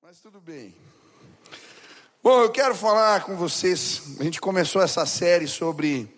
Mas tudo bem. Bom, eu quero falar com vocês. A gente começou essa série sobre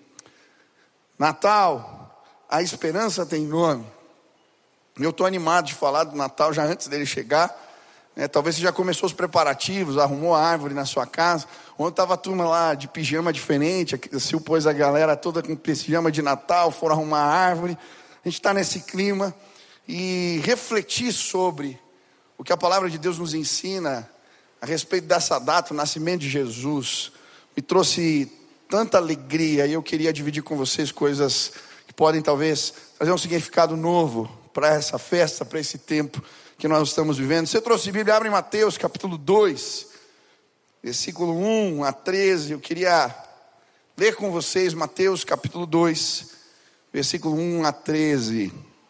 Natal. A esperança tem nome. Eu estou animado de falar do Natal já antes dele chegar. Talvez você já começou os preparativos, arrumou a árvore na sua casa. Ontem estava a turma lá de pijama diferente. A Sil pôs a galera toda com pijama de Natal, foram arrumar a árvore. A gente está nesse clima. E refletir sobre o que a palavra de Deus nos ensina a respeito dessa data, o nascimento de Jesus, me trouxe tanta alegria. E eu queria dividir com vocês coisas que podem talvez trazer um significado novo para essa festa, para esse tempo que nós estamos vivendo. Você trouxe Bíblia, abre em Mateus capítulo 2, versículo 1 a 13. Eu queria ler com vocês Mateus capítulo 2, versículo 1 a 13.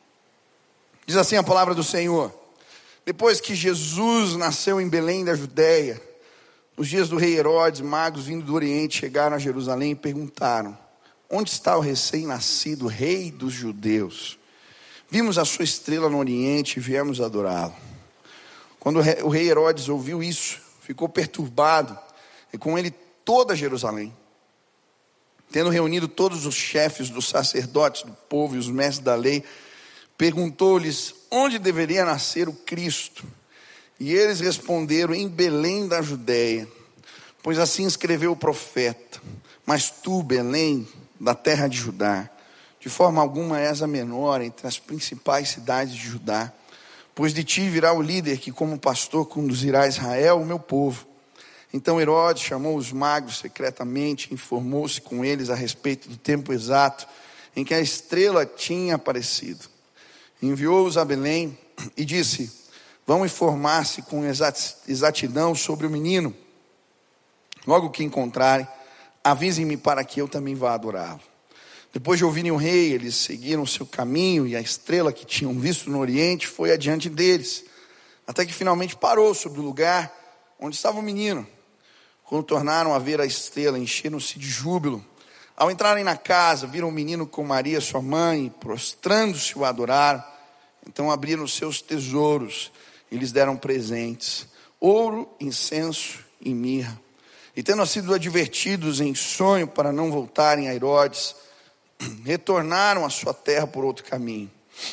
Diz assim a palavra do Senhor: depois que Jesus nasceu em Belém da Judéia, nos dias do rei Herodes, magos vindo do Oriente chegaram a Jerusalém e perguntaram: onde está o recém-nascido rei dos judeus? Vimos a sua estrela no Oriente e viemos adorá-lo. Quando o rei Herodes ouviu isso, ficou perturbado, e com ele toda Jerusalém. Tendo reunido todos os chefes dos sacerdotes do povo e os mestres da lei, perguntou-lhes onde deveria nascer o Cristo. E eles responderam: em Belém da Judéia, pois assim escreveu o profeta: mas tu, Belém, da terra de Judá, de forma alguma és a menor entre as principais cidades de Judá, pois de ti virá o líder que como pastor conduzirá a Israel, o meu povo. Então Herodes chamou os magos secretamente, informou-se com eles a respeito do tempo exato em que a estrela tinha aparecido. Enviou-os a Belém e disse: vão informar-se com exatidão sobre o menino. Logo que encontrarem, avisem-me para que eu também vá adorá-lo. Depois de ouvirem o rei, eles seguiram o seu caminho, e a estrela que tinham visto no Oriente foi adiante deles, até que finalmente parou sobre o lugar onde estava o menino. Quando tornaram a ver a estrela, encheram-se de júbilo. Ao entrarem na casa, viram o menino com Maria, sua mãe, e prostrando-se o adoraram. Então abriram os seus tesouros e lhes deram presentes: ouro, incenso e mirra. E tendo sido advertidos em sonho para não voltarem a Herodes, retornaram à sua terra por outro caminho.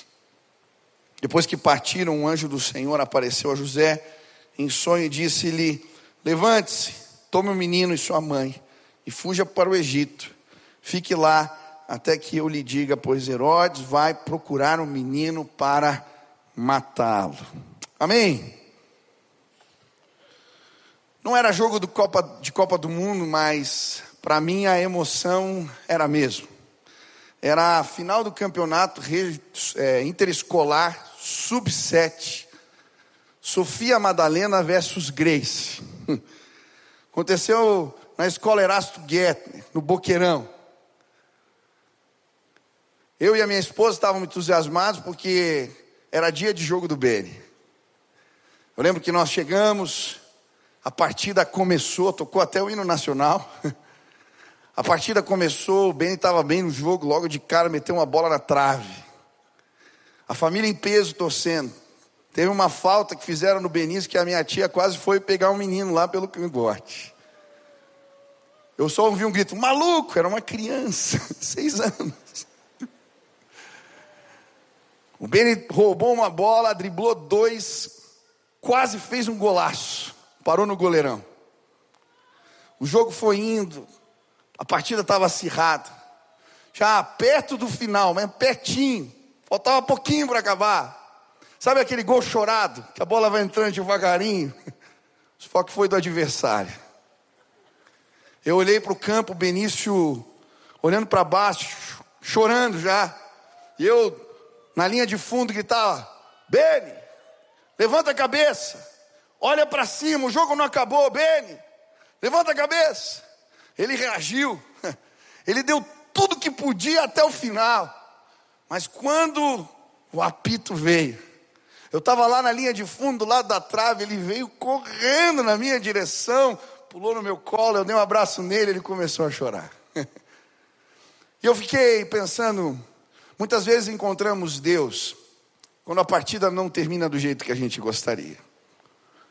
Depois que partiram, um anjo do Senhor apareceu a José em sonho e disse-lhe: levante-se, tome o menino e sua mãe e fuja para o Egito. Fique lá até que eu lhe diga, pois Herodes vai procurar o menino para matá-lo. Amém? Não era jogo de Copa do Mundo, mas para mim a emoção era a mesma. Era a final do campeonato interescolar sub-7, Sofia Madalena versus Grace. Aconteceu na escola Erasto Guetner, no Boqueirão. Eu e a minha esposa estávamos entusiasmados porque era dia de jogo do Beni. Eu lembro que nós chegamos, a partida começou, tocou até o hino nacional. A partida começou, o Beni estava bem no jogo, logo de cara meteu uma bola na trave. A família em peso torcendo. Teve uma falta que fizeram no Benício que a minha tia quase foi pegar um menino lá pelo cangote. Eu só ouvi um grito: maluco! Era uma criança, 6 anos. O Beni roubou uma bola, driblou 2, quase fez um golaço, parou no goleirão. O jogo foi indo, a partida estava acirrada, já perto do final, mas pertinho, faltava pouquinho para acabar. Sabe aquele gol chorado, que a bola vai entrando devagarinho? Só que foi do adversário. Eu olhei para o campo, o Benício olhando para baixo, chorando já, e eu na linha de fundo gritava: Beni, levanta a cabeça, olha para cima, o jogo não acabou, Beni, levanta a cabeça. Ele reagiu, ele deu tudo que podia até o final, mas quando o apito veio, eu estava lá na linha de fundo, do lado da trave, ele veio correndo na minha direção, pulou no meu colo, eu dei um abraço nele, ele começou a chorar. E eu fiquei pensando, muitas vezes encontramos Deus quando a partida não termina do jeito que a gente gostaria.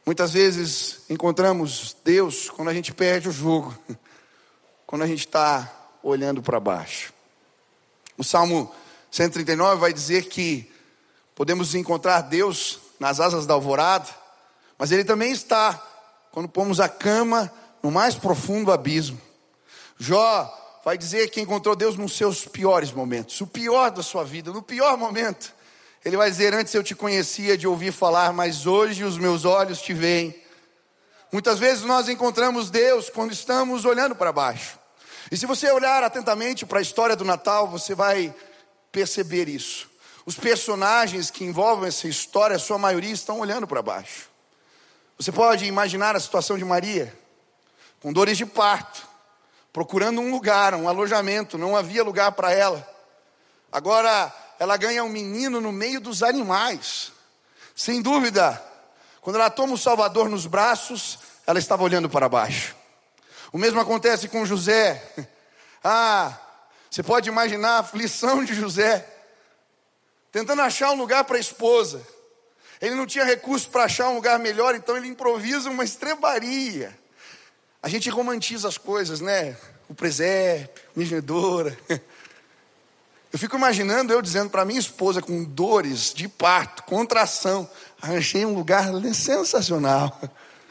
Muitas vezes encontramos Deus quando a gente perde o jogo, quando a gente está olhando para baixo. O Salmo 139 vai dizer que podemos encontrar Deus nas asas da alvorada, mas Ele também está quando pomos a cama no mais profundo abismo. Jó vai dizer que encontrou Deus nos seus piores momentos, o pior da sua vida, no pior momento. Ele vai dizer: antes eu te conhecia de ouvir falar, mas hoje os meus olhos te veem. Muitas vezes nós encontramos Deus quando estamos olhando para baixo. E se você olhar atentamente para a história do Natal, você vai perceber isso. Os personagens que envolvem essa história, a sua maioria, estão olhando para baixo. Você pode imaginar a situação de Maria, com dores de parto, procurando um lugar, um alojamento, não havia lugar para ela. Agora ela ganha um menino no meio dos animais. Sem dúvida, quando ela toma o Salvador nos braços, ela estava olhando para baixo. O mesmo acontece com José. Você pode imaginar a aflição de José, tentando achar um lugar para a esposa. Ele não tinha recurso para achar um lugar melhor, então ele improvisa uma estrebaria. A gente romantiza as coisas, né? O presépio, manjedoura. Eu fico imaginando eu dizendo para minha esposa, com dores de parto, contração: arranjei um lugar sensacional.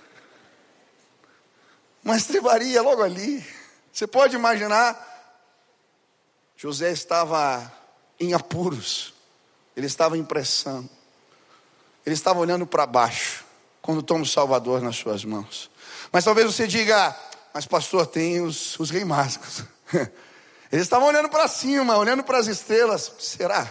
Uma estrebaria logo ali. Você pode imaginar. José estava em apuros. Ele estava em pressão. Ele estava olhando para baixo quando toma o Salvador nas suas mãos. Mas talvez você diga: mas pastor, tem os reis mágicos. Eles estavam olhando para cima, olhando para as estrelas. Será?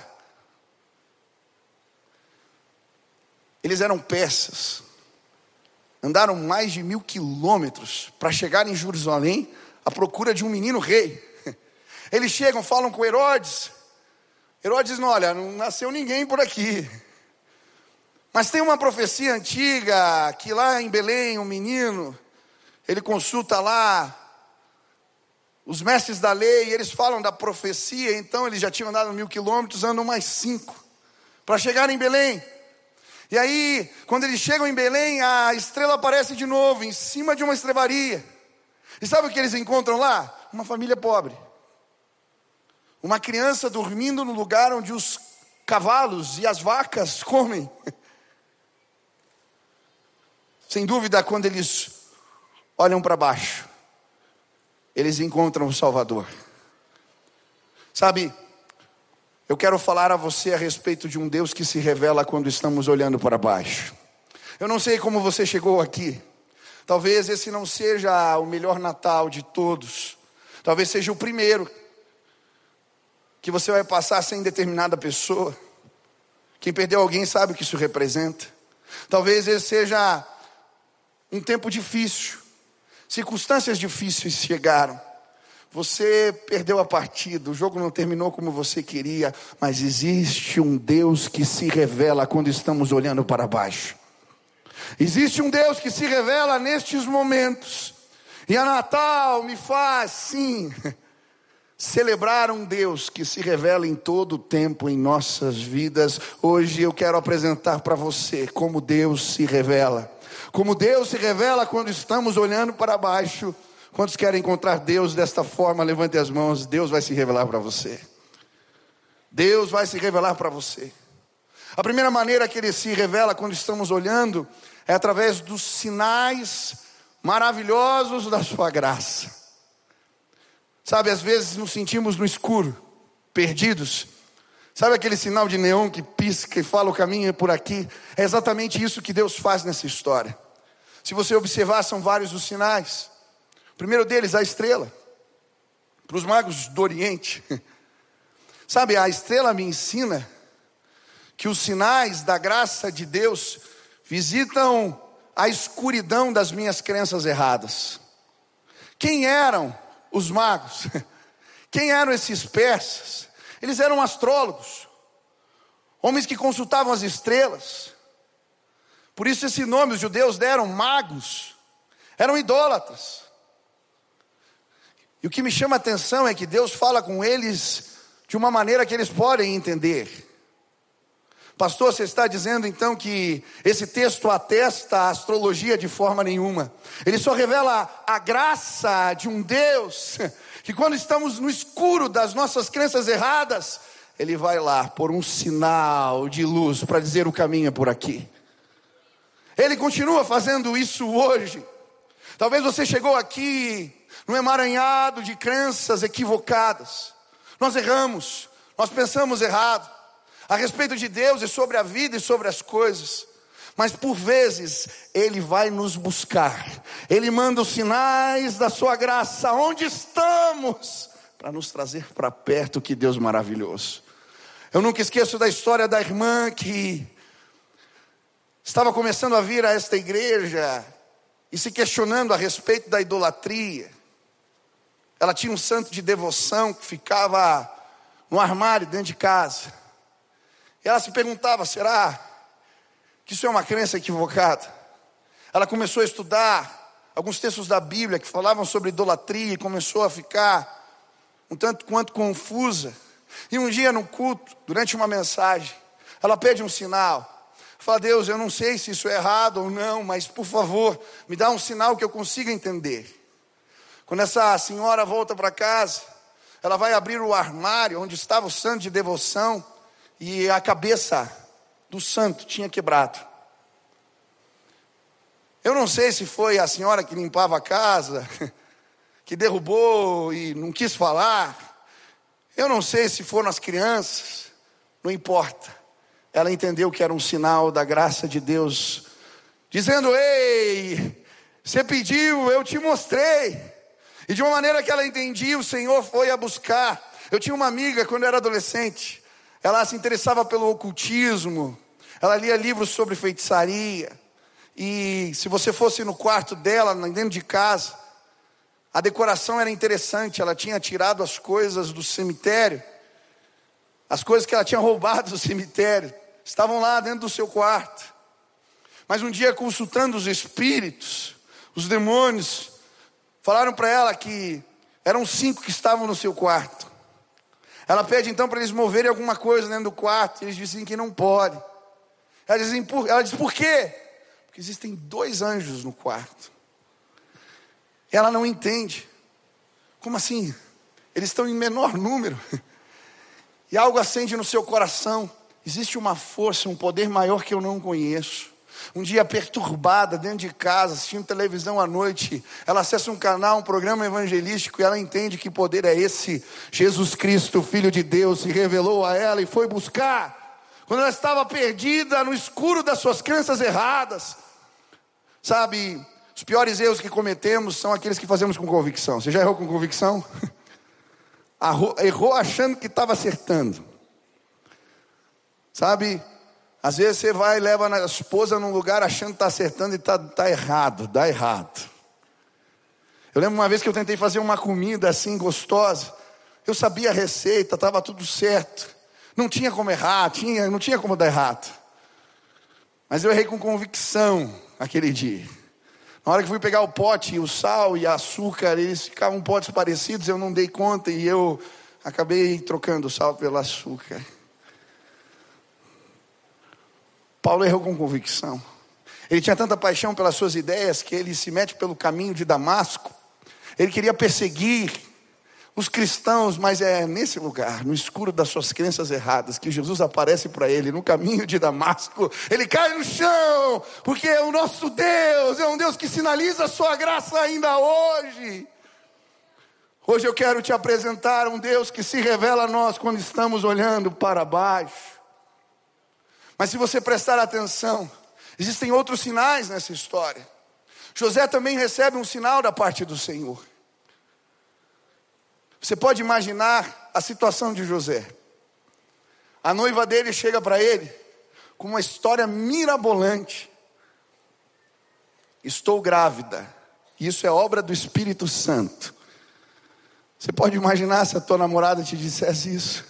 Eles eram persas. Andaram mais de 1000 quilômetros para chegar em Jerusalém à procura de um menino rei. Eles chegam, falam com Herodes. Herodes diz: olha, não nasceu ninguém por aqui. Mas tem uma profecia antiga que lá em Belém, um menino, ele consulta lá os mestres da lei, e eles falam da profecia. Então eles já tinham andado 1000 quilômetros, andam mais 5 para chegar em Belém. E aí, quando eles chegam em Belém, a estrela aparece de novo, em cima de uma estrebaria. E sabe o que eles encontram lá? Uma família pobre. Uma criança dormindo no lugar onde os cavalos e as vacas comem. Sem dúvida, quando eles olham para baixo, eles encontram o Salvador. Sabe, eu quero falar a você a respeito de um Deus que se revela quando estamos olhando para baixo. Eu não sei como você chegou aqui. Talvez esse não seja o melhor Natal de todos. Talvez seja o primeiro que você vai passar sem determinada pessoa. Quem perdeu alguém sabe o que isso representa. Talvez esse seja um tempo difícil. Circunstâncias difíceis chegaram. Você perdeu a partida, o jogo não terminou como você queria, mas existe um Deus que se revela quando estamos olhando para baixo. Existe um Deus que se revela nestes momentos. E a Natal me faz, sim, celebrar um Deus que se revela em todo o tempo em nossas vidas. Hoje eu quero apresentar para você como Deus se revela. Como Deus se revela quando estamos olhando para baixo. Quantos querem encontrar Deus desta forma? Levante as mãos. Deus vai se revelar para você. Deus vai se revelar para você. A primeira maneira que Ele se revela quando estamos olhando é através dos sinais maravilhosos da sua graça. Sabe, às vezes nos sentimos no escuro, perdidos. Sabe aquele sinal de neon que pisca e fala: o caminho é por aqui? É exatamente isso que Deus faz nessa história. Se você observar, são vários os sinais. O primeiro deles, a estrela. Para os magos do Oriente. Sabe, a estrela me ensina que os sinais da graça de Deus visitam a escuridão das minhas crenças erradas. Quem eram os magos? Quem eram esses persas? Eles eram astrólogos, homens que consultavam as estrelas. Por isso esse nome os judeus deram magos. Eram idólatras. E o que me chama a atenção é que Deus fala com eles de uma maneira que eles podem entender. Pastor, você está dizendo então que esse texto atesta a astrologia de forma nenhuma. Ele só revela a graça de um Deus que quando estamos no escuro das nossas crenças erradas, Ele vai lá por um sinal de luz para dizer: o caminho é por aqui. Ele continua fazendo isso hoje. Talvez você chegou aqui num emaranhado de crenças equivocadas. Nós erramos, nós pensamos errado a respeito de Deus e sobre a vida e sobre as coisas. Mas por vezes Ele vai nos buscar. Ele manda os sinais da sua graça onde estamos, para nos trazer para perto. Que Deus maravilhoso. Eu nunca esqueço da história da irmã que estava começando a vir a esta igreja e se questionando a respeito da idolatria. Ela tinha um santo de devoção que ficava no armário dentro de casa. E ela se perguntava: será que isso é uma crença equivocada? Ela começou a estudar alguns textos da Bíblia que falavam sobre idolatria e começou a ficar um tanto quanto confusa. E um dia no culto, durante uma mensagem, ela pede um sinal. Fala: Deus, eu não sei se isso é errado ou não, mas por favor, me dá um sinal que eu consiga entender. Quando essa senhora volta para casa, ela vai abrir o armário onde estava o santo de devoção, e a cabeça do santo tinha quebrado. Eu não sei se foi a senhora que limpava a casa, que derrubou e não quis falar. Eu não sei se foram as crianças. Não importa. Ela entendeu que era um sinal da graça de Deus, dizendo: ei, você pediu, eu te mostrei. E de uma maneira que ela entendia, o Senhor foi a buscar. Eu tinha uma amiga quando eu era adolescente. Ela se interessava pelo ocultismo. Ela lia livros sobre feitiçaria. E se você fosse no quarto dela, dentro de casa, a decoração era interessante. Ela tinha tirado as coisas do cemitério. As coisas que ela tinha roubado do cemitério estavam lá dentro do seu quarto. Mas um dia, consultando os espíritos, os demônios falaram para ela que eram 5 que estavam no seu quarto. Ela pede então para eles moverem alguma coisa dentro do quarto. Eles dizem que não pode. Ela diz: por quê? Porque existem 2 anjos no quarto. Ela não entende. Como assim? Eles estão em menor número. E algo acende no seu coração. Existe uma força, um poder maior que eu não conheço. Um dia perturbada dentro de casa, assistindo televisão à noite, ela acessa um canal, um programa evangelístico, e ela entende que poder é esse. Jesus Cristo, Filho de Deus, se revelou a ela e foi buscar. Quando ela estava perdida no escuro das suas crenças erradas. Sabe, os piores erros que cometemos são aqueles que fazemos com convicção. Você já errou com convicção? Errou achando que estava acertando. Sabe, às vezes você vai e leva a esposa num lugar achando que está acertando e está errado, dá errado. Eu lembro uma vez que eu tentei fazer uma comida assim gostosa. Eu sabia a receita, estava tudo certo. Não tinha como errar, não tinha como dar errado. Mas eu errei com convicção aquele dia. Na hora que fui pegar o pote, o sal e o açúcar, eles ficavam potes parecidos, eu não dei conta e eu acabei trocando o sal pelo açúcar. Paulo errou com convicção. Ele tinha tanta paixão pelas suas ideias que ele se mete pelo caminho de Damasco. Ele queria perseguir os cristãos, mas é nesse lugar, no escuro das suas crenças erradas, que Jesus aparece para ele no caminho de Damasco. Ele cai no chão, porque o nosso Deus é um Deus que sinaliza a sua graça ainda hoje. Hoje eu quero te apresentar um Deus que se revela a nós quando estamos olhando para baixo. Mas se você prestar atenção, existem outros sinais nessa história. José também recebe um sinal da parte do Senhor. Você pode imaginar a situação de José. A noiva dele chega para ele com uma história mirabolante. Estou grávida. Isso é obra do Espírito Santo. Você pode imaginar se a tua namorada te dissesse isso?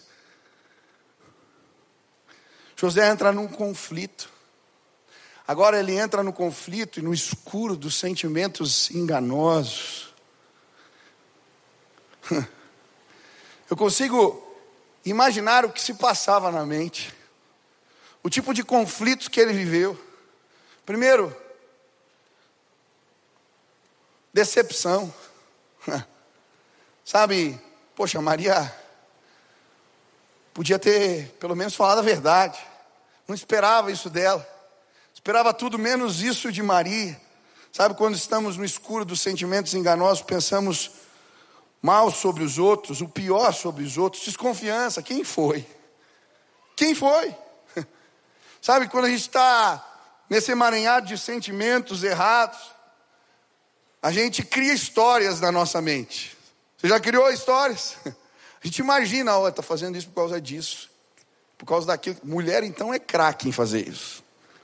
José entra num conflito. Agora ele entra no conflito e no escuro dos sentimentos enganosos. Eu consigo imaginar o que se passava na mente. o tipo de conflitos que ele viveu. Primeiro, decepção. Sabe, poxa, Maria podia ter pelo menos falado a verdade. Não esperava isso dela. Esperava tudo menos isso de Maria. Sabe, quando estamos no escuro dos sentimentos enganosos, pensamos mal sobre os outros, o pior sobre os outros, desconfiança. Quem foi? Quem foi? Sabe, quando a gente está nesse emaranhado de sentimentos errados, a gente cria histórias na nossa mente. Você já criou histórias? A gente imagina, está fazendo isso por causa disso, por causa daquilo. Mulher então é craque em fazer isso.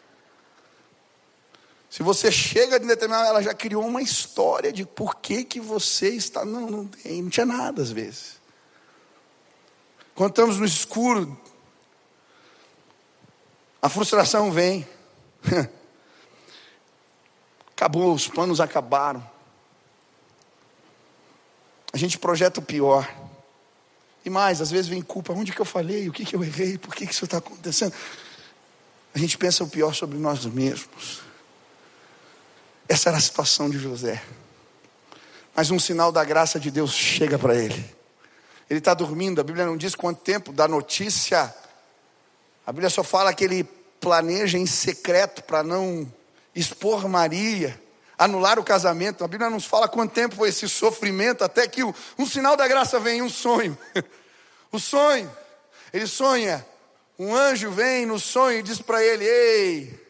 Se você chega de determinado, ela já criou uma história de por que você está. Não tinha nada às vezes. Quando estamos no escuro, a frustração vem. Acabou, os planos acabaram. A gente projeta o pior. E mais, às vezes vem culpa. Onde que eu falhei? O que que eu errei? Por que que isso está acontecendo? A gente pensa o pior sobre nós mesmos. Essa era a situação de José. Mas um sinal da graça de Deus chega para ele. Ele está dormindo, a Bíblia não diz quanto tempo da notícia. A Bíblia só fala que ele planeja em secreto para não expor Maria, anular o casamento. A Bíblia não nos fala quanto tempo foi esse sofrimento, até que um sinal da graça vem, um sonho. O sonho, ele sonha, um anjo vem no sonho e diz para ele: ei,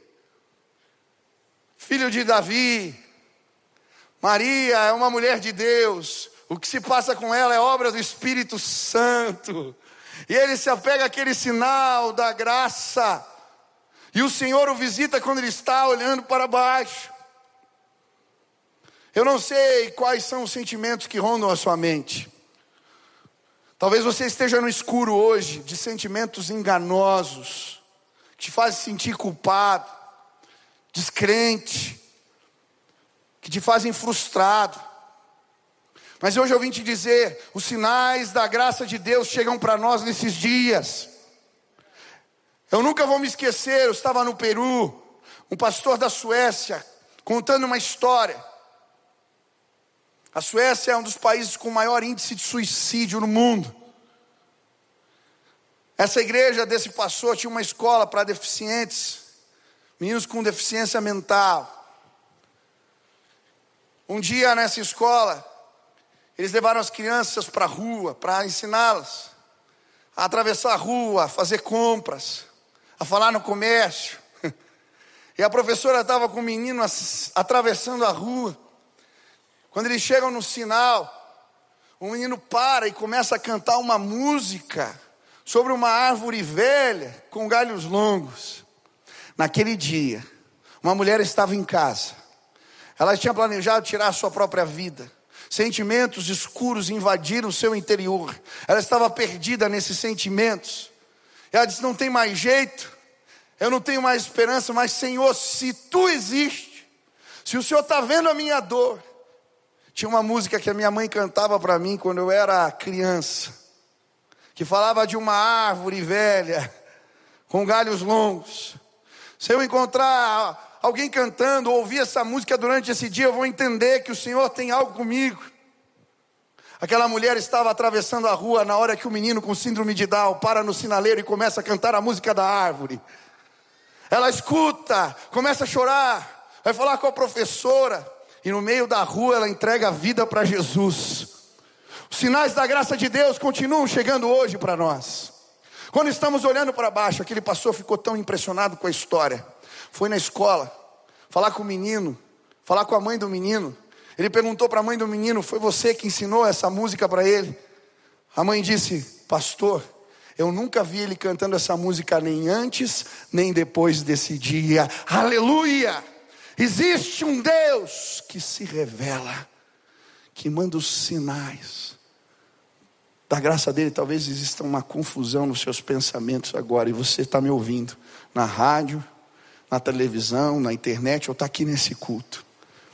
filho de Davi, Maria é uma mulher de Deus, o que se passa com ela é obra do Espírito Santo. E ele se apega àquele sinal da graça, e o Senhor o visita quando ele está olhando para baixo. Eu não sei quais são os sentimentos que rondam a sua mente. Talvez você esteja no escuro hoje de sentimentos enganosos, que te fazem sentir culpado, descrente, que te fazem frustrado. Mas hoje eu vim te dizer, os sinais da graça de Deus chegam para nós nesses dias. Eu nunca vou me esquecer, eu estava no Peru, um pastor da Suécia, contando uma história. A Suécia é um dos países com maior índice de suicídio no mundo. Essa igreja desse pastor tinha uma escola para deficientes, meninos com deficiência mental. Um dia nessa escola, eles levaram as crianças para a rua, para ensiná-las a atravessar a rua, a fazer compras, a falar no comércio. E a professora estava com o menino atravessando a rua. Quando eles chegam no sinal, o menino para e começa a cantar uma música sobre uma árvore velha com galhos longos. Naquele dia, uma mulher estava em casa. Ela tinha planejado tirar a sua própria vida. Sentimentos escuros invadiram o seu interior. Ela estava perdida nesses sentimentos. Ela disse: não tem mais jeito, eu não tenho mais esperança, mas Senhor, se Tu existe, se o Senhor está vendo a minha dor. Tinha uma música que a minha mãe cantava para mim quando eu era criança, que falava de uma árvore velha, com galhos longos. Se eu encontrar alguém cantando, ou ouvir essa música durante esse dia, eu vou entender que o Senhor tem algo comigo. Aquela mulher estava atravessando a rua na hora que o menino com síndrome de Down para no sinaleiro e começa a cantar a música da árvore. Ela escuta, começa a chorar, vai falar com a professora, e no meio da rua ela entrega a vida para Jesus. Os sinais da graça de Deus continuam chegando hoje para nós. Quando estamos olhando para baixo, aquele pastor ficou tão impressionado com a história. Foi na escola, falar com o menino, falar com a mãe do menino. Ele perguntou para a mãe do menino: foi você que ensinou essa música para ele? A mãe disse: pastor, eu nunca vi ele cantando essa música nem antes, nem depois desse dia. Aleluia! Existe um Deus que se revela, que manda os sinais da graça dele. Talvez exista uma confusão nos seus pensamentos agora, e você está me ouvindo na rádio, na televisão, na internet, ou está aqui nesse culto.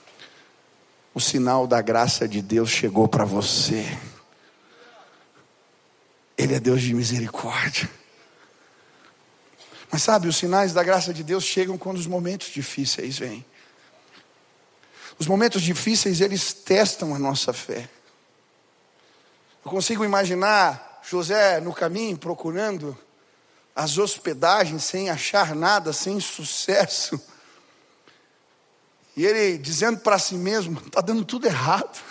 O sinal da graça de Deus chegou para você. Ele é Deus de misericórdia. Mas sabe, os sinais da graça de Deus chegam quando os momentos difíceis vêm. Os momentos difíceis, eles testam a nossa fé. Eu consigo imaginar José no caminho, procurando as hospedagens, sem achar nada, sem sucesso. E ele dizendo para si mesmo, está dando tudo errado.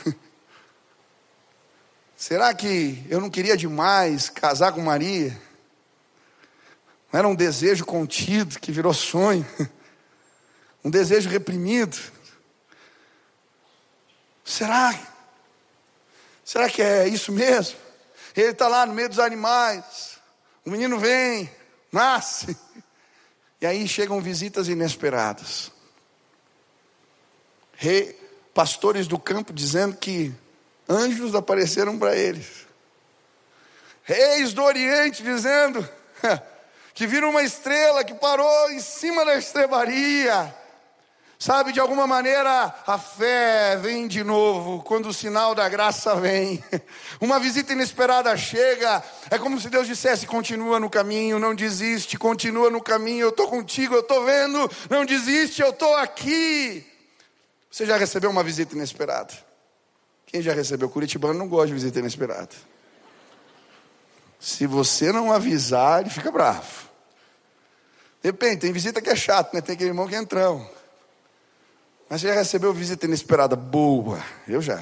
Será que eu não queria demais casar com Maria? Não era um desejo contido que virou sonho? Um desejo reprimido? Será que é isso mesmo? Ele está lá no meio dos animais, o menino vem, nasce, e aí chegam visitas inesperadas. Pastores do campo dizendo que anjos apareceram para eles. Reis do Oriente dizendo que viram uma estrela que parou em cima da estrebaria. Sabe, de alguma maneira a fé vem de novo quando o sinal da graça vem. Uma visita inesperada chega. É como se Deus dissesse: continua no caminho, não desiste, continua no caminho, eu estou contigo, eu estou vendo, não desiste, eu estou aqui. Você já recebeu uma visita inesperada? Quem já recebeu? Curitibano não gosta de visita inesperada. Se você não avisar, ele fica bravo. Depende, tem visita que é chato, né? Tem aquele irmão que é entrão. Mas você já recebeu visita inesperada boa? Eu já.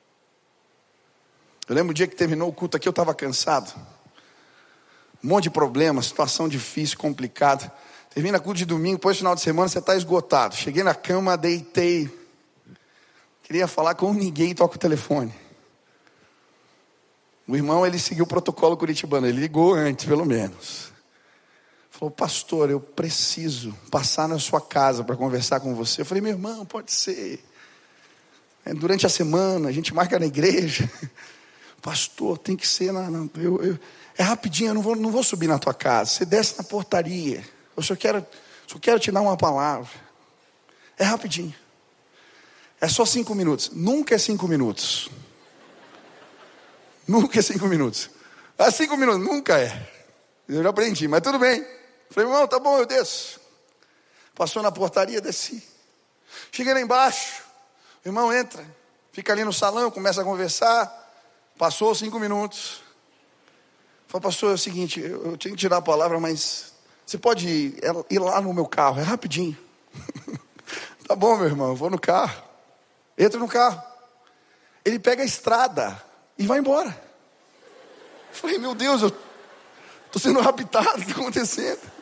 Eu lembro o dia que terminou o culto aqui, eu estava cansado. Um monte de problema, situação difícil, complicada. Termina o culto de domingo, depois final de semana você está esgotado. Cheguei na cama, deitei. Queria falar com ninguém e toco o telefone. O irmão, ele seguiu o protocolo curitibano. Ele ligou antes, pelo menos. Falou: pastor, eu preciso passar na sua casa para conversar com você. Eu falei: meu irmão, pode ser. Durante a semana, a gente marca na igreja. Pastor, tem que ser é rapidinho, eu não vou subir na tua casa. Você desce na portaria. Eu só quero te dar uma palavra. É rapidinho. É só 5 minutos. Nunca é 5 minutos. Nunca é 5 minutos. 5 minutos, nunca é. Eu já aprendi, mas tudo bem. Falei: irmão, tá bom, eu desço. Passou na portaria, desci. Cheguei lá embaixo. O irmão entra, fica ali no salão, começa a conversar. Passou 5 minutos. Falei: pastor, é o seguinte, eu tinha que tirar a palavra, mas você pode ir lá no meu carro, é rapidinho. Tá bom, meu irmão, eu vou no carro. Entra no carro. Ele pega a estrada e vai embora. Eu falei: meu Deus, eu estou sendo raptado, o que está acontecendo?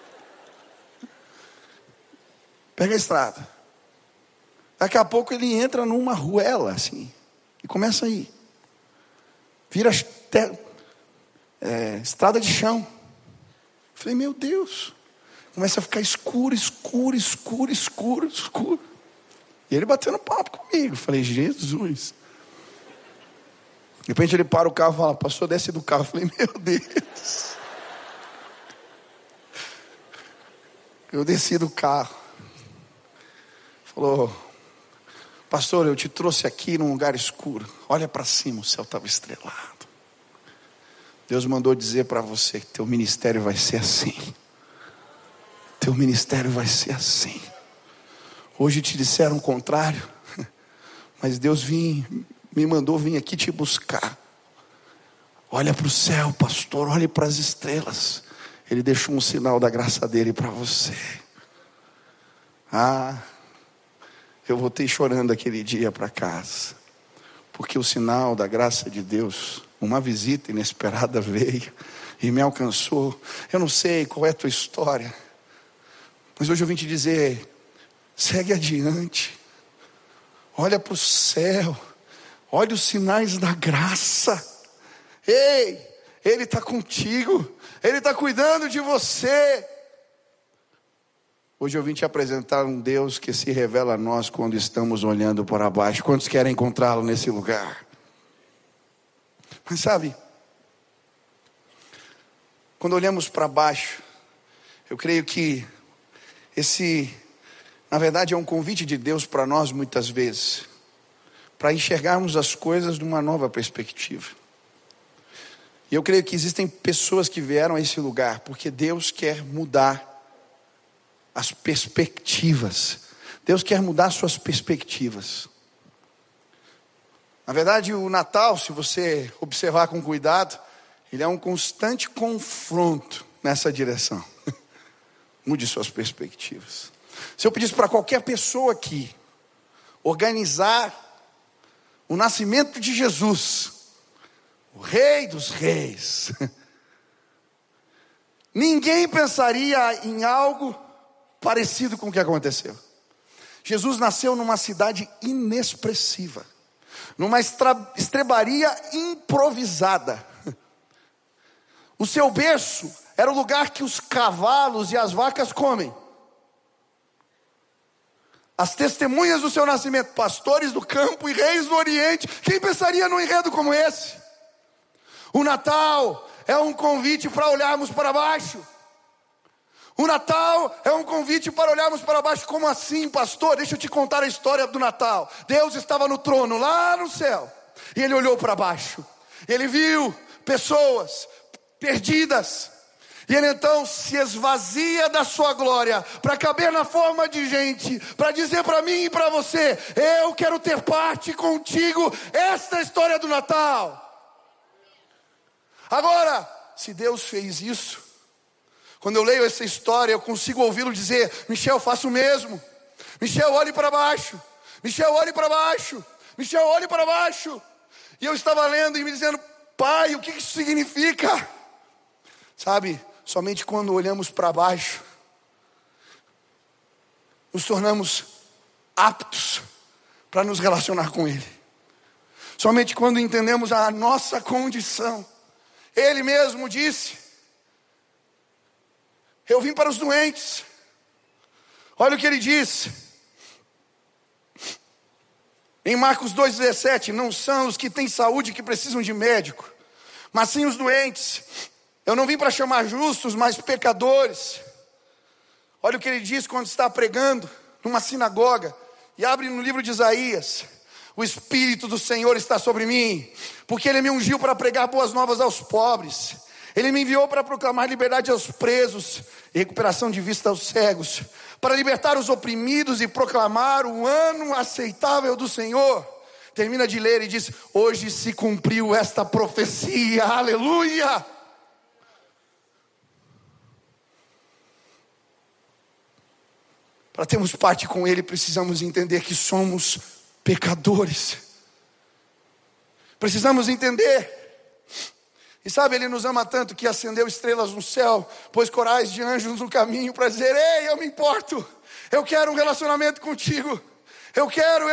Pega a estrada. Daqui a pouco ele entra numa ruela assim, e começa a ir. Vira estrada de chão. Eu falei: meu Deus. Começa a ficar escuro. E ele batendo papo comigo. Eu falei: Jesus. De repente ele para o carro e fala: pastor, desce do carro. Eu falei: meu Deus. Eu desci do carro. Falou: pastor, eu te trouxe aqui num lugar escuro. Olha para cima, o céu estava estrelado. Deus mandou dizer para você que teu ministério vai ser assim. Teu ministério vai ser assim. Hoje te disseram o contrário, mas Deus me mandou vir aqui te buscar. Olha para o céu, pastor, olhe para as estrelas. Ele deixou um sinal da graça dele para você. Eu voltei chorando aquele dia para casa, porque o sinal da graça de Deus, uma visita inesperada veio e me alcançou. Eu não sei qual é a tua história, mas hoje eu vim te dizer: segue adiante, olha para o céu, olha os sinais da graça. Ei, Ele está contigo, Ele está cuidando de você. Hoje eu vim te apresentar um Deus que se revela a nós quando estamos olhando para baixo. Quantos querem encontrá-lo nesse lugar? Mas sabe, quando olhamos para baixo, eu creio que na verdade é um convite de Deus para nós muitas vezes, para enxergarmos as coisas de uma nova perspectiva. E eu creio que existem pessoas que vieram a esse lugar porque Deus quer mudar as perspectivas. Deus quer mudar suas perspectivas. Na verdade, o Natal, se você observar com cuidado, ele é um constante confronto nessa direção. Mude suas perspectivas. Se eu pedisse para qualquer pessoa aqui organizar o nascimento de Jesus, o Rei dos Reis, ninguém pensaria em algo parecido com o que aconteceu. Jesus nasceu numa cidade inexpressiva, numa estrebaria improvisada. O seu berço era o lugar que os cavalos e as vacas comem. As testemunhas do seu nascimento, pastores do campo e reis do Oriente. Quem pensaria num enredo como esse? O Natal é um convite para olharmos para baixo. O Natal é um convite para olharmos para baixo. Como assim, pastor? Deixa eu te contar a história do Natal. Deus estava no trono, lá no céu, e Ele olhou para baixo. Ele viu pessoas perdidas, e Ele então se esvazia da sua glória, para caber na forma de gente, para dizer para mim e para você: eu quero ter parte contigo. Esta é a história do Natal. Agora, se Deus fez isso, quando eu leio essa história, eu consigo ouvi-lo dizer: Michel, faça o mesmo. Michel, olhe para baixo. Michel, olhe para baixo. Michel, olhe para baixo. E eu estava lendo e me dizendo: Pai, o que isso significa? Sabe, somente quando olhamos para baixo, nos tornamos aptos para nos relacionar com Ele. Somente quando entendemos a nossa condição. Ele mesmo disse: eu vim para os doentes. Olha o que Ele disse em Marcos 2,17: não são os que têm saúde que precisam de médico, mas sim os doentes. Eu não vim para chamar justos, mas pecadores. Olha o que Ele diz quando está pregando numa sinagoga, e abre no livro de Isaías: o Espírito do Senhor está sobre mim, porque Ele me ungiu para pregar boas novas aos pobres. Ele me enviou para proclamar liberdade aos presos e recuperação de vista aos cegos, para libertar os oprimidos e proclamar o ano aceitável do Senhor. Termina de ler e diz: hoje se cumpriu esta profecia. Aleluia! Para termos parte com Ele, precisamos entender que somos pecadores. Precisamos entender. E sabe, Ele nos ama tanto que acendeu estrelas no céu, pôs corais de anjos no caminho para dizer: ei, eu me importo, eu quero um relacionamento contigo, eu quero.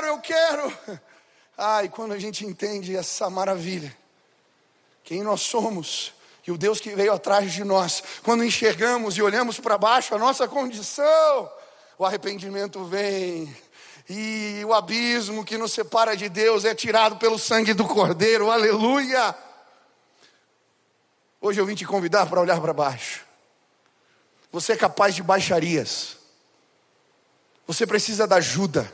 E quando a gente entende essa maravilha, quem nós somos e o Deus que veio atrás de nós, quando enxergamos e olhamos para baixo a nossa condição, o arrependimento vem, e o abismo que nos separa de Deus é tirado pelo sangue do Cordeiro. Aleluia! Hoje eu vim te convidar para olhar para baixo. Você é capaz de baixarias. Você precisa da ajuda.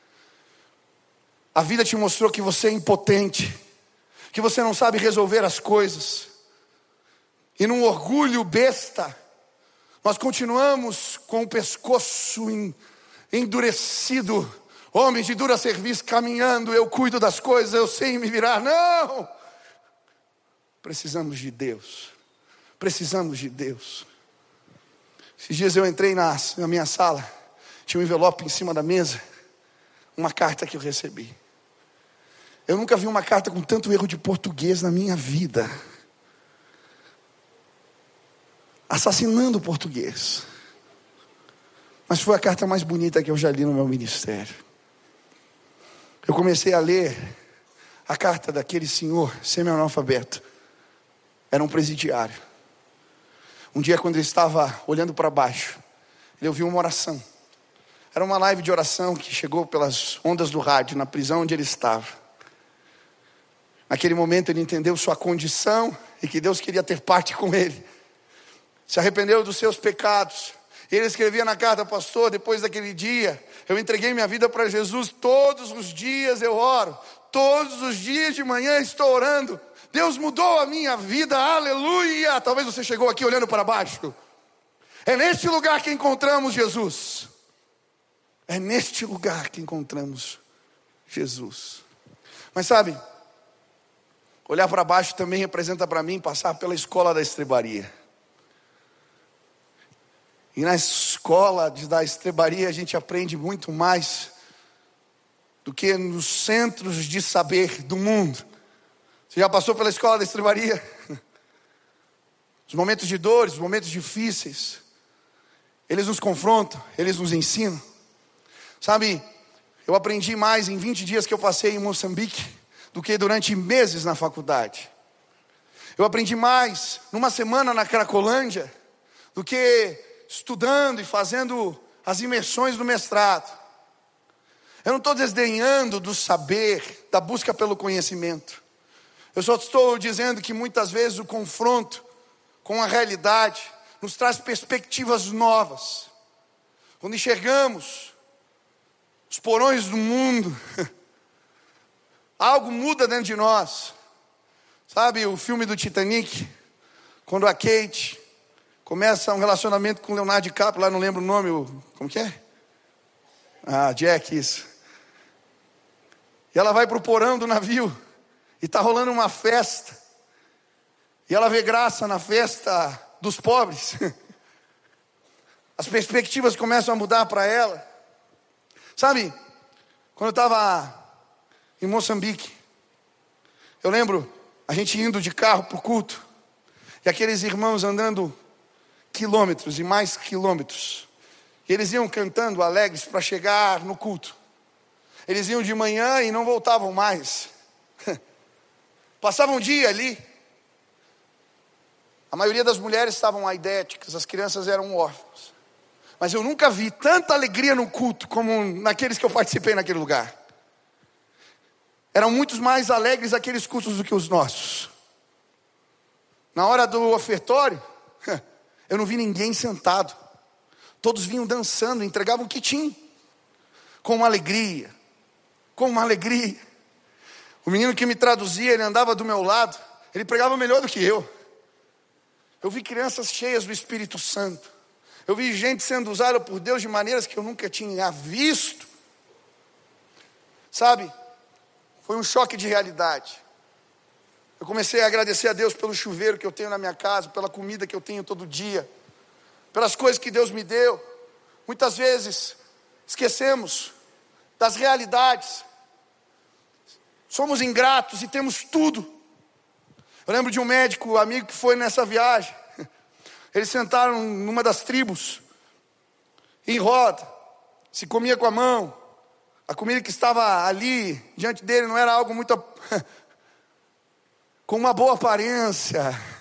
A vida te mostrou que você é impotente, que você não sabe resolver as coisas. E num orgulho besta, nós continuamos com o pescoço endurecido. Homens de dura serviço caminhando: eu cuido das coisas, eu sei me virar. Não! Precisamos de Deus. Precisamos de Deus. Esses dias eu entrei na minha sala, tinha um envelope em cima da mesa, uma carta que eu recebi. Eu nunca vi uma carta com tanto erro de português na minha vida. Assassinando o português. Mas foi a carta mais bonita que eu já li no meu ministério. Eu comecei a ler a carta daquele senhor semi-analfabeto. Era um presidiário. Um dia, quando ele estava olhando para baixo, ele ouviu uma oração. Era uma live de oração que chegou pelas ondas do rádio, na prisão onde ele estava. Naquele momento ele entendeu sua condição e que Deus queria ter parte com ele. Se arrependeu dos seus pecados. Ele escrevia na carta: pastor, depois daquele dia, eu entreguei minha vida para Jesus. Todos os dias eu oro. Todos os dias de manhã estou orando. Deus mudou a minha vida, aleluia. Talvez você chegou aqui olhando para baixo. É neste lugar que encontramos Jesus. É neste lugar que encontramos Jesus. Mas sabe, olhar para baixo também representa para mim passar pela escola da estrebaria. E na escola da estrebaria a gente aprende muito mais do que nos centros de saber do mundo. Você já passou pela escola da estrebaria? Os momentos de dores, os momentos difíceis, eles nos confrontam, eles nos ensinam. Sabe, eu aprendi mais em 20 dias que eu passei em Moçambique do que durante meses na faculdade. Eu aprendi mais numa semana na Cracolândia do que estudando e fazendo as imersões do mestrado. Eu não estou desdenhando do saber, da busca pelo conhecimento. Eu só estou dizendo que muitas vezes o confronto com a realidade nos traz perspectivas novas. Quando enxergamos os porões do mundo, algo muda dentro de nós. Sabe o filme do Titanic? Quando a Kate começa um relacionamento com o Leonardo DiCaprio, lá não lembro o nome, como que é? Jack, isso. E ela vai para o porão do navio, e está rolando uma festa, e ela vê graça na festa dos pobres. As perspectivas começam a mudar para ela. Sabe, quando eu estava em Moçambique, eu lembro a gente indo de carro para o culto, e aqueles irmãos andando quilômetros e mais quilômetros, e eles iam cantando alegres para chegar no culto. Eles iam de manhã e não voltavam mais. Passavam um dia ali. A maioria das mulheres estavam aidéticas, as crianças eram órfãos. Mas eu nunca vi tanta alegria no culto como naqueles que eu participei naquele lugar. Eram muitos mais alegres aqueles cultos do que os nossos. Na hora do ofertório, eu não vi ninguém sentado. Todos vinham dançando, entregavam o que tinham. Com uma alegria. Com uma alegria. O menino que me traduzia, ele andava do meu lado. Ele pregava melhor do que eu. Eu vi crianças cheias do Espírito Santo. Eu vi gente sendo usada por Deus de maneiras que eu nunca tinha visto. Sabe? Foi um choque de realidade. Eu comecei a agradecer a Deus pelo chuveiro que eu tenho na minha casa, pela comida que eu tenho todo dia, pelas coisas que Deus me deu. Muitas vezes esquecemos das realidades. Somos ingratos e temos tudo. Eu lembro de um médico amigo que foi nessa viagem. Eles sentaram numa das tribos, em roda, se comia com a mão. A comida que estava ali diante dele não era algo muito com uma boa aparência.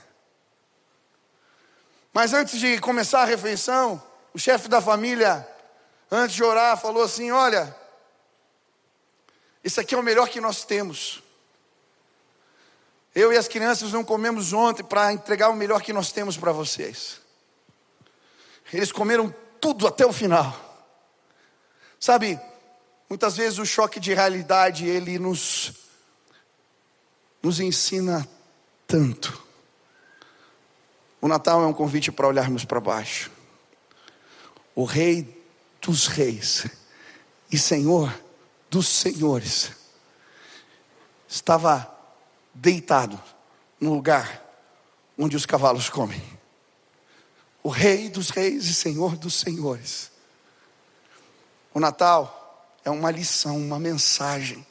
Mas antes de começar a refeição, o chefe da família, antes de orar, falou assim: olha, isso aqui é o melhor que nós temos. Eu e as crianças não comemos ontem para entregar o melhor que nós temos para vocês. Eles comeram tudo até o final. Sabe, muitas vezes o choque de realidade, ele nos ensina tanto. O Natal é um convite para olharmos para baixo. O Rei dos Reis e Senhor dos Senhores estava deitado no lugar onde os cavalos comem. O Rei dos Reis e Senhor dos Senhores. O Natal é uma lição, uma mensagem.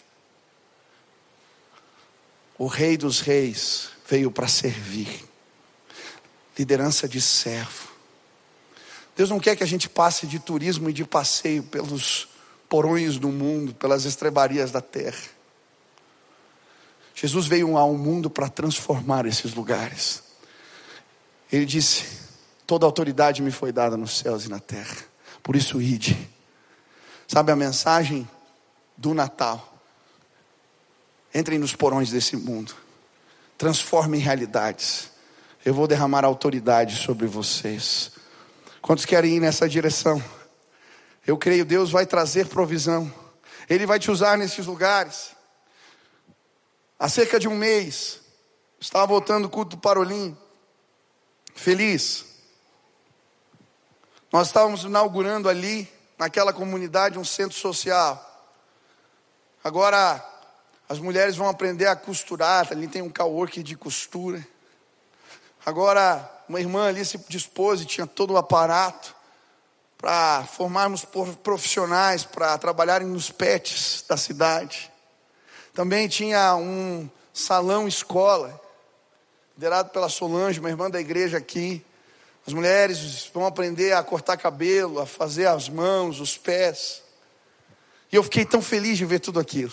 O Rei dos Reis veio para servir. Liderança de servo. Deus não quer que a gente passe de turismo e de passeio pelos porões do mundo, pelas estrebarias da terra. Jesus veio ao mundo para transformar esses lugares. Ele disse: toda autoridade me foi dada nos céus e na terra. Por isso ide. Sabe a mensagem do Natal? Entrem nos porões desse mundo. Transformem realidades. Eu vou derramar autoridade sobre vocês. Quantos querem ir nessa direção? Eu creio, Deus vai trazer provisão. Ele vai te usar nesses lugares. Há cerca de um mês, estava voltando do culto do Parolim, feliz. Nós estávamos inaugurando ali, naquela comunidade, um centro social. Agora, as mulheres vão aprender a costurar, ali tem um coworking de costura. Agora, uma irmã ali se dispôs e tinha todo o aparato para formarmos profissionais, para trabalharem nos pets da cidade. Também tinha um salão escola, liderado pela Solange, uma irmã da igreja aqui. As mulheres vão aprender a cortar cabelo, a fazer as mãos, os pés. E eu fiquei tão feliz de ver tudo aquilo.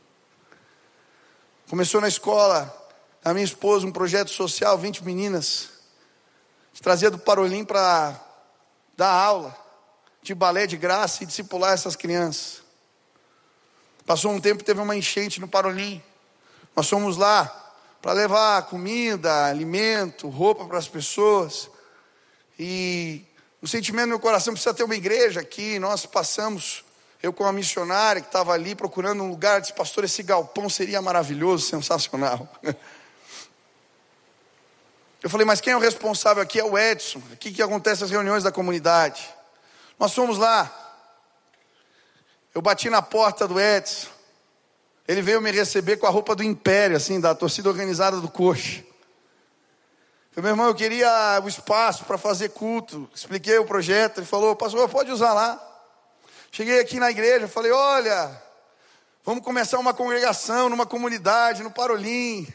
Começou na escola, a minha esposa, um projeto social, 20 meninas. Trazia do Parolim para dar aula de balé de graça e discipular essas crianças. Passou um tempo, teve uma enchente no Parolim. Nós fomos lá para levar comida, alimento, roupa para as pessoas. E o sentimento no meu coração, precisa ter uma igreja aqui. Nós passamos, eu com a missionária que estava ali procurando um lugar, disse: pastor, esse galpão seria maravilhoso, sensacional. Eu falei: mas quem é o responsável aqui? É o Edson. Aqui que acontecem as reuniões da comunidade. Nós fomos lá. Eu bati na porta do Edson. Ele veio me receber com a roupa do Império, assim, da torcida organizada do Coxa. Eu: meu irmão, eu queria o espaço para fazer culto. Expliquei o projeto. Ele falou: pastor, pode usar lá. Cheguei aqui na igreja, falei: olha, vamos começar uma congregação numa comunidade, no Parolim.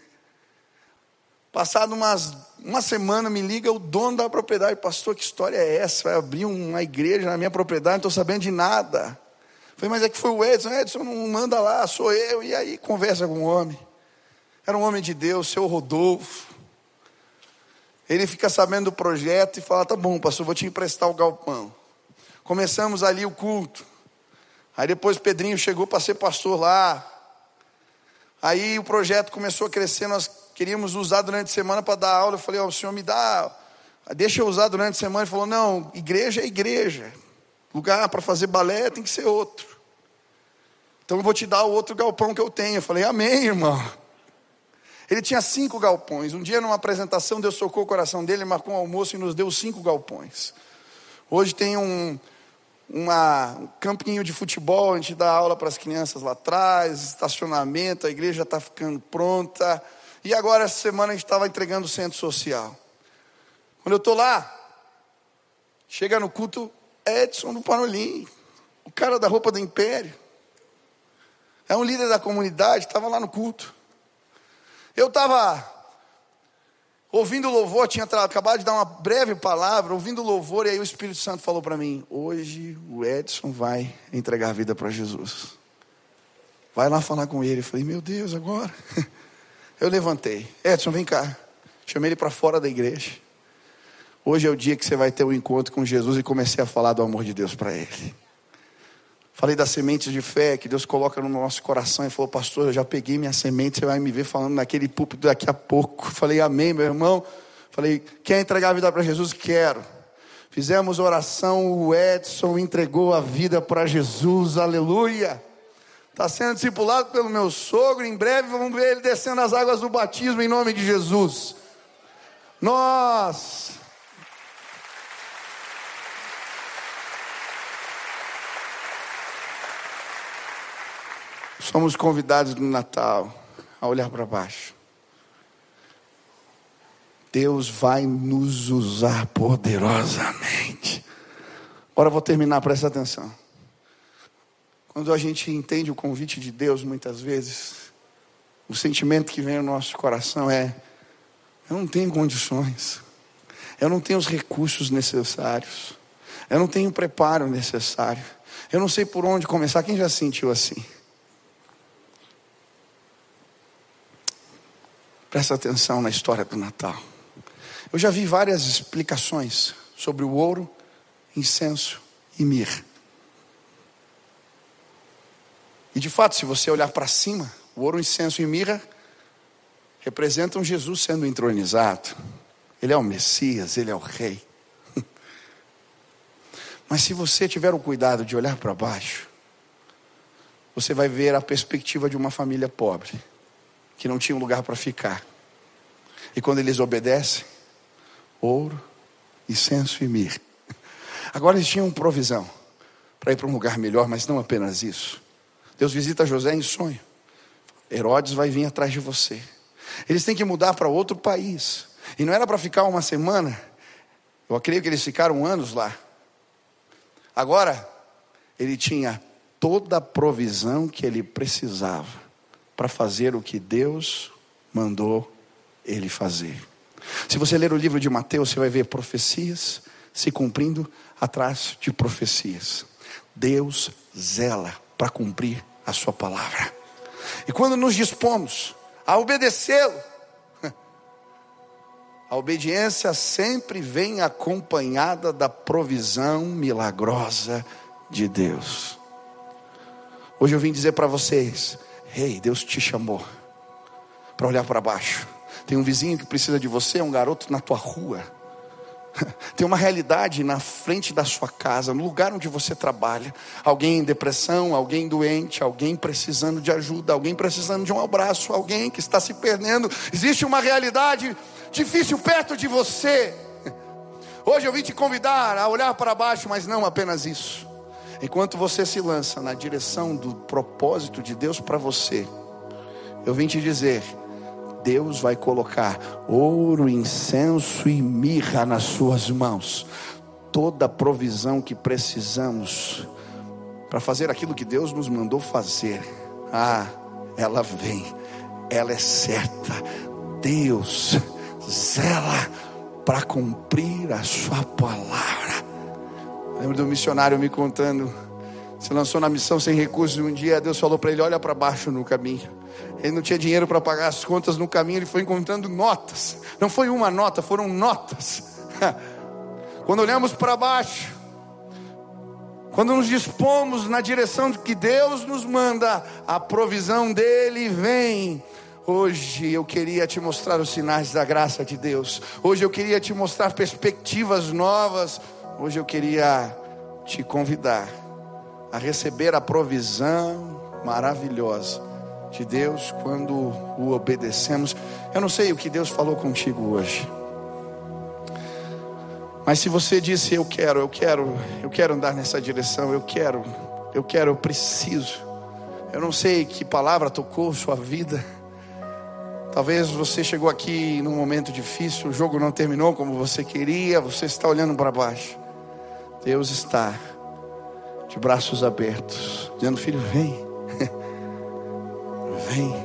Passado uma semana, me liga o dono da propriedade: pastor, que história é essa? Vai abrir uma igreja na minha propriedade, não estou sabendo de nada. Falei: mas é que foi o Edson. Edson não manda lá, sou eu. E aí conversa com o homem. Era um homem de Deus, seu Rodolfo. Ele fica sabendo do projeto e fala: tá bom, pastor, vou te emprestar o galpão. Começamos ali o culto. Aí depois Pedrinho chegou para ser pastor lá. Aí o projeto começou a crescer. Nós queríamos usar durante a semana para dar aula. Eu falei: o senhor me dá, deixa eu usar durante a semana. Ele falou: não, igreja é igreja. Lugar para fazer balé tem que ser outro. Então eu vou te dar o outro galpão que eu tenho. Eu falei: amém, irmão. Ele tinha 5 galpões. Um dia, numa apresentação, Deus tocou o coração dele, marcou um almoço e nos deu 5 galpões. Hoje tem um campinho de futebol, a gente dá aula para as crianças lá atrás, estacionamento, a igreja está ficando pronta. E agora, essa semana, a gente estava entregando o centro social. Quando eu estou lá, chega no culto Edson do Parolim, o cara da roupa do Império. É um líder da comunidade, estava lá no culto. Eu estava ouvindo o louvor, tinha acabado de dar uma breve palavra, ouvindo o louvor, e aí o Espírito Santo falou para mim: hoje o Edson vai entregar a vida para Jesus. Vai lá falar com ele. Eu falei: meu Deus, agora? Eu levantei: Edson, vem cá. Chamei ele para fora da igreja. Hoje é o dia que você vai ter um encontro com Jesus. E comecei a falar do amor de Deus para ele. Falei das sementes de fé que Deus coloca no nosso coração. E falou: pastor, eu já peguei minha semente, você vai me ver falando naquele púlpito daqui a pouco. Falei: amém, meu irmão. Falei: quer entregar a vida para Jesus? Quero. Fizemos oração, o Edson entregou a vida para Jesus, aleluia. Está sendo discipulado pelo meu sogro. Em breve vamos ver ele descendo as águas do batismo, em nome de Jesus. Nós somos convidados no Natal a olhar para baixo. Deus vai nos usar poderosamente. Agora eu vou terminar, presta atenção. Quando a gente entende o convite de Deus, muitas vezes, o sentimento que vem no nosso coração é: eu não tenho condições, eu não tenho os recursos necessários, eu não tenho o preparo necessário, eu não sei por onde começar. Quem já se sentiu assim? Presta atenção na história do Natal. Eu já vi várias explicações sobre o ouro, incenso e mirra. E de fato, se você olhar para cima, o ouro, incenso e mirra representam Jesus sendo entronizado. Ele é o Messias, ele é o Rei. Mas se você tiver o cuidado de olhar para baixo, você vai ver a perspectiva de uma família pobre, que não tinha um lugar para ficar. E quando eles obedecem, ouro, incenso e mirra. Agora eles tinham provisão para ir para um lugar melhor, mas não apenas isso. Deus visita José em sonho. Herodes vai vir atrás de você. Eles têm que mudar para outro país. E não era para ficar uma semana. Eu creio que eles ficaram anos lá. Agora, ele tinha toda a provisão que ele precisava para fazer o que Deus mandou ele fazer. Se você ler o livro de Mateus, você vai ver profecias se cumprindo atrás de profecias. Deus zela para cumprir a sua palavra. E quando nos dispomos a obedecê-lo, a obediência sempre vem acompanhada da provisão milagrosa de Deus. Hoje eu vim dizer para vocês: ei, Deus te chamou para olhar para baixo. Tem um vizinho que precisa de você, um garoto na tua rua. Tem uma realidade na frente da sua casa, no lugar onde você trabalha. Alguém em depressão, alguém doente, alguém precisando de ajuda, alguém precisando de um abraço, alguém que está se perdendo. Existe uma realidade difícil perto de você. Hoje eu vim te convidar a olhar para baixo, mas não apenas isso. Enquanto você se lança na direção do propósito de Deus para você, eu vim te dizer: Deus vai colocar ouro, incenso e mirra nas suas mãos. Toda a provisão que precisamos para fazer aquilo que Deus nos mandou fazer, ela vem, ela é certa. Deus zela para cumprir a sua palavra. Lembro do missionário me contando, se lançou na missão sem recursos, e um dia Deus falou para ele: olha para baixo no caminho. Ele não tinha dinheiro para pagar as contas no caminho, ele foi encontrando notas. Não foi uma nota, foram notas. Quando olhamos para baixo, quando nos dispomos na direção que Deus nos manda, a provisão dele vem. Hoje eu queria te mostrar os sinais da graça de Deus. Hoje eu queria te mostrar perspectivas novas. Hoje eu queria te convidar a receber a provisão maravilhosa de Deus quando o obedecemos. Eu não sei o que Deus falou contigo hoje, mas se você disse: eu quero andar nessa direção, eu preciso. Eu não sei que palavra tocou sua vida. Talvez você chegou aqui num momento difícil, o jogo não terminou como você queria, você está olhando para baixo. Deus está de braços abertos, dizendo: filho, vem. Vem.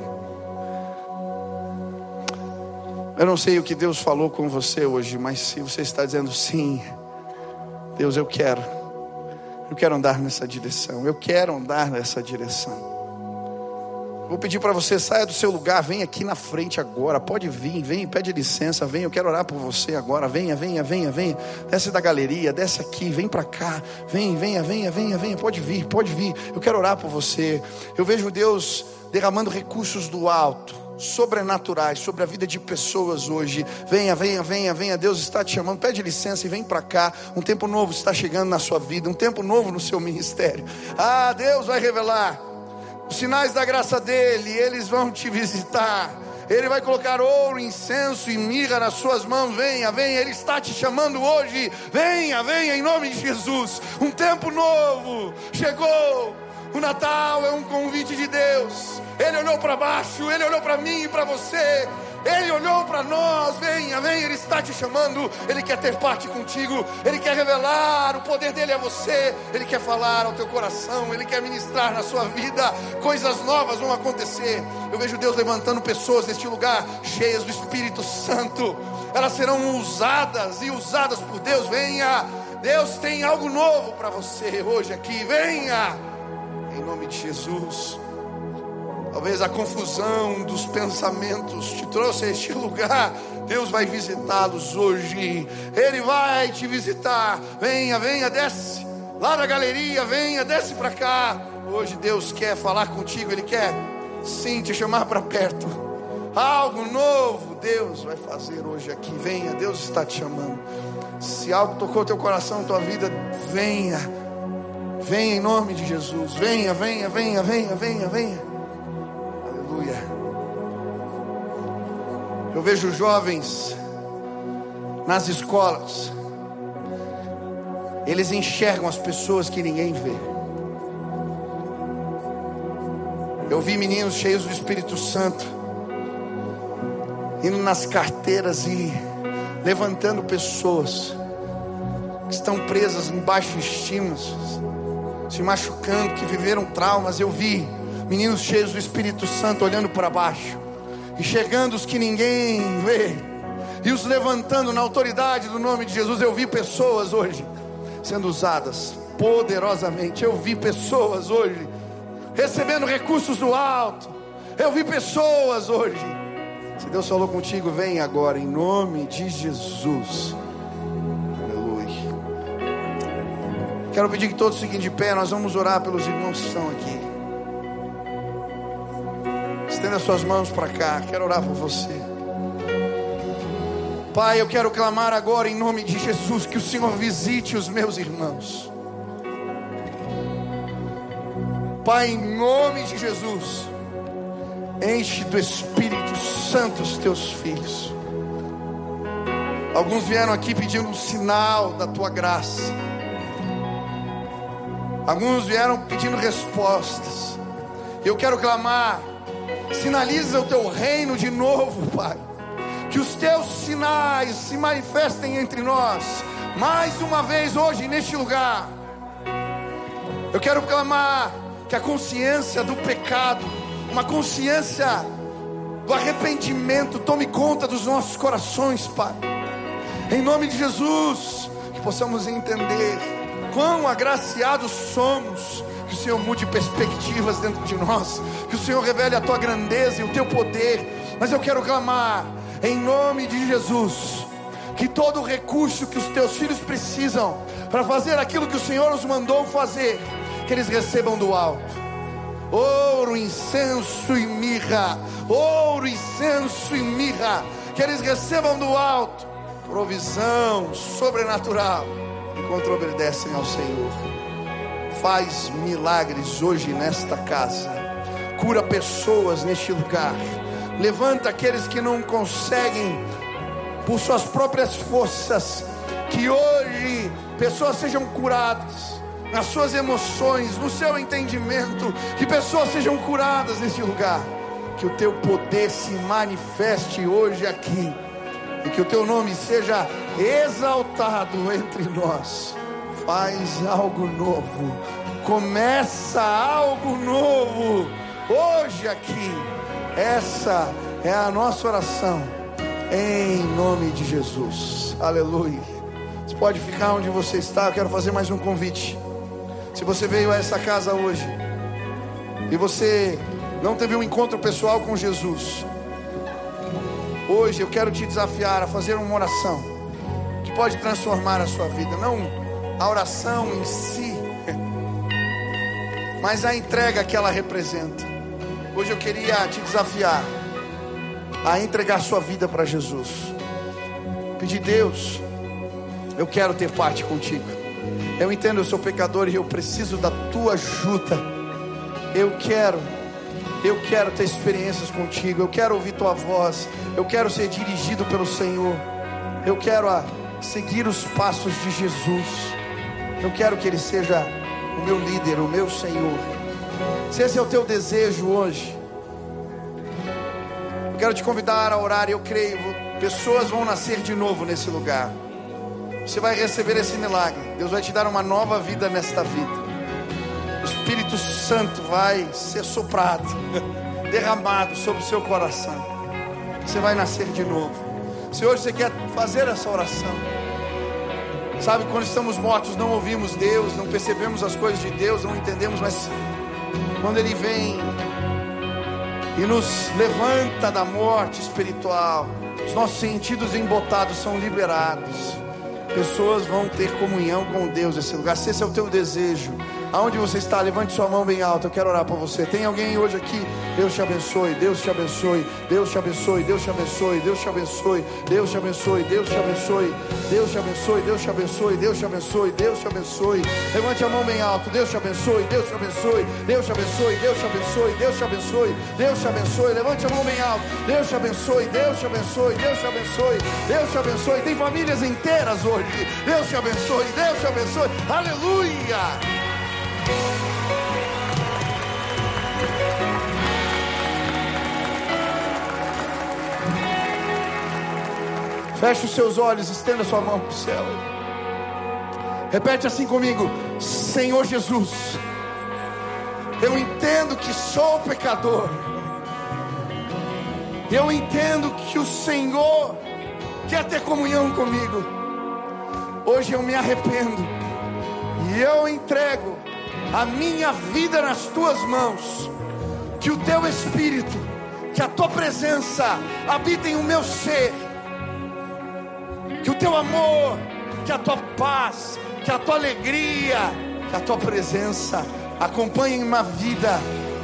Eu não sei o que Deus falou com você hoje, mas se você está dizendo: sim, Deus, eu quero andar nessa direção, eu quero andar nessa direção. Vou pedir para você: saia do seu lugar, vem aqui na frente agora. Pode vir, vem, pede licença, vem. Eu quero orar por você agora. Venha. Desce da galeria, desce aqui, vem para cá. Venha. Pode vir. Eu quero orar por você. Eu vejo Deus derramando recursos do alto, sobrenaturais, sobre a vida de pessoas hoje. Venha. Deus está te chamando. Pede licença e vem para cá. Um tempo novo está chegando na sua vida, um tempo novo no seu ministério. Deus vai revelar os sinais da graça dele, eles vão te visitar. Ele vai colocar ouro, incenso e mirra nas suas mãos. Venha, ele está te chamando hoje. Venha em nome de Jesus. Um tempo novo chegou. O Natal é um convite de Deus. Ele olhou para baixo, ele olhou para mim e para você. Ele olhou para nós. Venha, Ele está te chamando. Ele quer ter parte contigo. Ele quer revelar o poder dele a você. Ele quer falar ao teu coração. Ele quer ministrar na sua vida. Coisas novas vão acontecer. Eu vejo Deus levantando pessoas neste lugar, cheias do Espírito Santo. Elas serão usadas por Deus. Venha, Deus tem algo novo para você hoje aqui. Venha, em nome de Jesus. Talvez a confusão dos pensamentos te trouxe a este lugar. Deus vai visitá-los hoje. Ele vai te visitar. Venha, desce lá da galeria, desce para cá. Hoje Deus quer falar contigo. Ele quer sim te chamar para perto. Algo novo Deus vai fazer hoje aqui. Venha, Deus está te chamando. Se algo tocou teu coração, tua vida, venha em nome de Jesus. Venha. Eu vejo jovens nas escolas Eles enxergam as pessoas que ninguém vê. Eu vi meninos cheios do Espírito Santo indo nas carteiras e levantando pessoas que estão presas em baixo estima, se machucando, que viveram traumas. Eu vi meninos cheios do Espírito Santo olhando para baixo, enxergando os que ninguém vê e os levantando na autoridade do nome de Jesus. Eu vi pessoas hoje sendo usadas poderosamente. Eu vi pessoas hoje recebendo recursos do alto. Eu vi pessoas hoje. Se Deus falou contigo, vem agora em nome de Jesus. Aleluia. Quero pedir que todos fiquem de pé. Nós vamos orar pelos irmãos que estão aqui. Estenda suas mãos para cá. Quero orar por você. Pai, eu quero clamar agora em nome de Jesus que o Senhor visite os meus irmãos. Pai, em nome de Jesus, enche do Espírito Santo os teus filhos. Alguns vieram aqui pedindo um sinal da tua graça. Alguns vieram pedindo respostas. Eu quero clamar, sinaliza o teu reino de novo, Pai. Que os teus sinais se manifestem entre nós, mais uma vez hoje neste lugar. Eu quero clamar que a consciência do pecado, uma consciência do arrependimento tome conta dos nossos corações, Pai. Em nome de Jesus, que possamos entender quão agraciados somos. Que o Senhor mude perspectivas dentro de nós, que o Senhor revele a tua grandeza e o teu poder. Mas eu quero clamar em nome de Jesus, que todo o recurso que os teus filhos precisam para fazer aquilo que o Senhor os mandou fazer, que eles recebam do alto. Ouro, incenso e mirra. Ouro, incenso e mirra. Que eles recebam do alto provisão sobrenatural enquanto obedecem ao Senhor. Faz milagres hoje nesta casa. Cura pessoas neste lugar. Levanta aqueles que não conseguem por suas próprias forças. Que hoje pessoas sejam curadas nas suas emoções, no seu entendimento. Que pessoas sejam curadas neste lugar. Que o teu poder se manifeste hoje aqui. E que o teu nome seja exaltado entre nós. Faz algo novo. Começa algo novo hoje aqui. Essa é a nossa oração, em nome de Jesus. Aleluia. Você pode ficar onde você está. Eu quero fazer mais um convite. Se você veio a essa casa hoje e você não teve um encontro pessoal com Jesus, hoje eu quero te desafiar a fazer uma oração que pode transformar a sua vida. Não a oração em si, mas a entrega que ela representa. Hoje eu queria te desafiar a entregar sua vida para Jesus. Pedir: Deus, eu quero ter parte contigo. Eu entendo, eu sou pecador e eu preciso da tua ajuda. Eu quero ter experiências contigo. Eu quero ouvir tua voz. Eu quero ser dirigido pelo Senhor. Eu quero seguir os passos de Jesus. Eu quero que Ele seja o meu líder, o meu Senhor. Se esse é o teu desejo hoje, eu quero te convidar a orar. Eu creio, pessoas vão nascer de novo nesse lugar. Você vai receber esse milagre. Deus vai te dar uma nova vida nesta vida. O Espírito Santo vai ser soprado, derramado sobre o seu coração. Você vai nascer de novo. Se hoje você quer fazer essa oração, sabe, quando estamos mortos não ouvimos Deus, não percebemos as coisas de Deus, não entendemos, mas quando Ele vem e nos levanta da morte espiritual, os nossos sentidos embotados são liberados. Pessoas vão ter comunhão com Deus nesse lugar. Se esse é o teu desejo, Aonde você está, levante sua mão bem alta. Eu quero orar por você. Tem alguém hoje aqui? Deus te abençoe, Deus te abençoe, Deus te abençoe, Deus te abençoe, Deus te abençoe, Deus te abençoe, Deus te abençoe, Deus te abençoe, Deus te abençoe, Deus te abençoe, Deus te abençoe. Levante a mão bem alto. Deus te abençoe, Deus te abençoe, Deus te abençoe, Deus te abençoe, Deus te abençoe, Deus te abençoe. Levante a mão bem alto. Deus te abençoe, Deus te abençoe, Deus te abençoe, Deus te abençoe. Tem famílias inteiras hoje. Deus te abençoe, Deus te abençoe. Aleluia. Feche os seus olhos, estenda sua mão para o céu. Repete assim comigo: Senhor Jesus, eu entendo que sou pecador. Eu entendo que o Senhor quer ter comunhão comigo. Hoje eu me arrependo e eu entrego a minha vida nas tuas mãos. Que o teu Espírito, que a tua presença habite em o meu ser. Que o teu amor, que a tua paz, que a tua alegria, que a tua presença acompanhem uma vida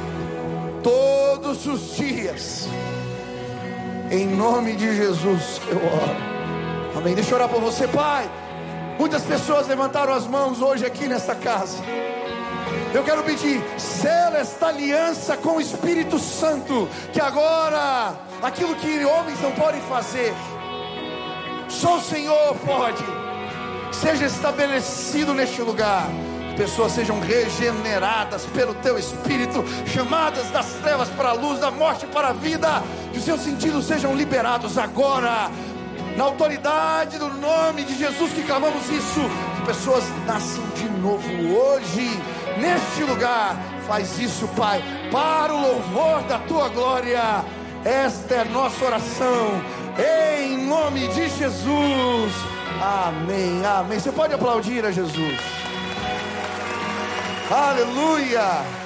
todos os dias. Em nome de Jesus que eu oro. Amém. Deixa eu orar por você, Pai. Muitas pessoas levantaram as mãos hoje aqui nesta casa. Eu quero pedir, sela esta aliança com o Espírito Santo, que agora, aquilo que homens não podem fazer, só o Senhor pode. Seja estabelecido neste lugar. Pessoas sejam regeneradas pelo teu Espírito, chamadas das trevas para a luz, da morte para a vida. Que os seus sentidos sejam liberados agora. Na autoridade do nome de Jesus que clamamos isso. Que pessoas nasçam de novo hoje, neste lugar. Faz isso, Pai, para o louvor da tua glória. Esta é a nossa oração, em nome de Jesus. Amém, amém. Você pode aplaudir a Jesus. Aleluia.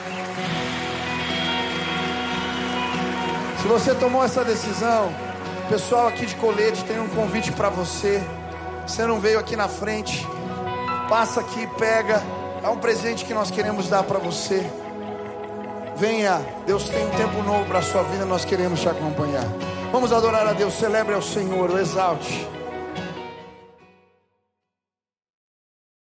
Se você tomou essa decisão, o pessoal aqui de Colete tem um convite para você. Você não veio aqui na frente, passa aqui, pega. É um presente que nós queremos dar para você. Venha, Deus tem um tempo novo para a sua vida. Nós queremos te acompanhar. Vamos adorar a Deus, celebre ao Senhor, o exalte.